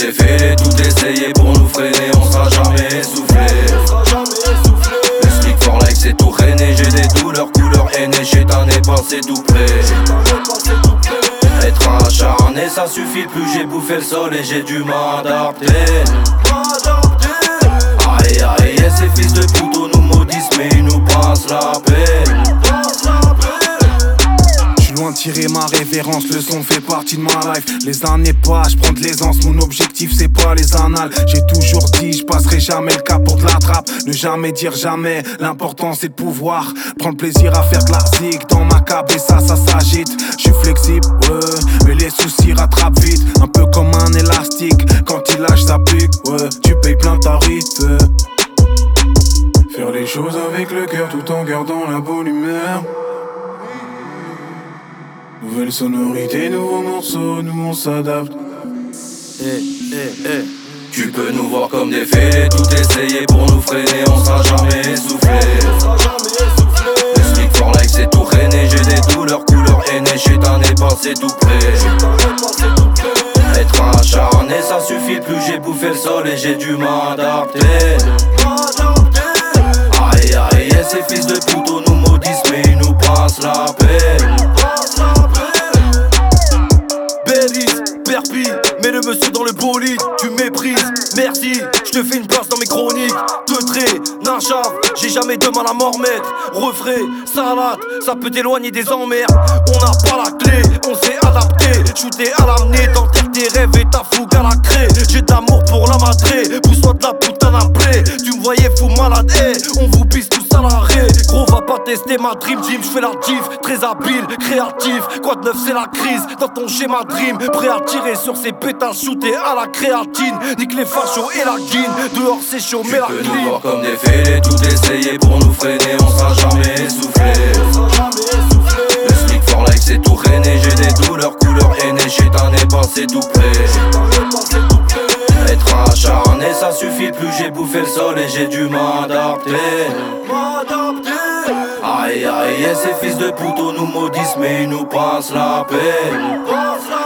des fêlés, tout essayer pour nous freiner, on sera jamais essoufflé. Le stick for life c'est tout rené, j'ai des douleurs, couleur aînée, chétan n'est passé tout près. Être acharné ça suffit plus, j'ai bouffé le sol et j'ai dû m'adapter. Aïe aïe, et ces fils de couteau nous maudissent mais ils nous passent la paix. Loin de tirer ma révérence, le son fait partie de ma life. Les années passent, je prends de l'aisance, mon objectif c'est pas les annales. J'ai toujours dit, je passerai jamais le cap pour de la trappe. Ne jamais dire jamais, l'important c'est de pouvoir prendre plaisir à faire de la zig dans ma cape et ça s'agite. Je suis flexible, ouais, mais les soucis rattrapent vite. Un peu comme un élastique, quand il lâche ça pique, ouais. Tu payes plein tarif, faire les choses avec le cœur tout en gardant la bonne humeur. Nouvelle sonorité, nouveaux morceaux, nous on s'adapte. Tu peux nous voir comme des fêlés, tout essayer pour nous freiner, on sera jamais essoufflé. Le stick for life c'est tout rené, j'ai des douleurs, couleur aînée, chétan n'est passé tout près. Être acharné ça suffit plus, j'ai bouffé le sol et j'ai dû m'adapter. Aïe aïe, et ces fils de couteau nous maudissent mais ils nous passent la paix. Perpi, mets le monsieur dans le bolide, tu méprises, merci, je te fais une place dans mes chroniques. Teutré, ninchave, j'ai jamais de mal à m'en remettre. Refrais, salade, ça peut t'éloigner des emmerdes. On n'a pas la clé, on s'est adapté. Shooter à l'amener, t'enterres tes rêves et ta fougue à la craie. J'ai d'amour pour la matrée, pousse-toi de la putain à plaie. Tu me voyais fou malade, on vous pisse tous à l'arrêt. Gros va pas tester ma dream team, j'fais la diff, très habile, créatif. Quoi de neuf c'est la crise, dans ton schéma dream. Prêt à tirer sur ces pétales, shooter à la créatine. Nique les fachos et la guine, dehors c'est chaud mais la Tu peux clim. nous voir comme des fêlés, tout essayer pour nous freiner, on sera jamais essoufflé. Le stick for life c'est tout rené, j'ai des douleurs, couleur aînée, chétan n'est passé tout près. Être acharné ça suffit plus, j'ai bouffé le sol et j'ai dû m'adapter. Aïe aïe, et ces fils de couteau nous maudissent mais ils nous passent la paix.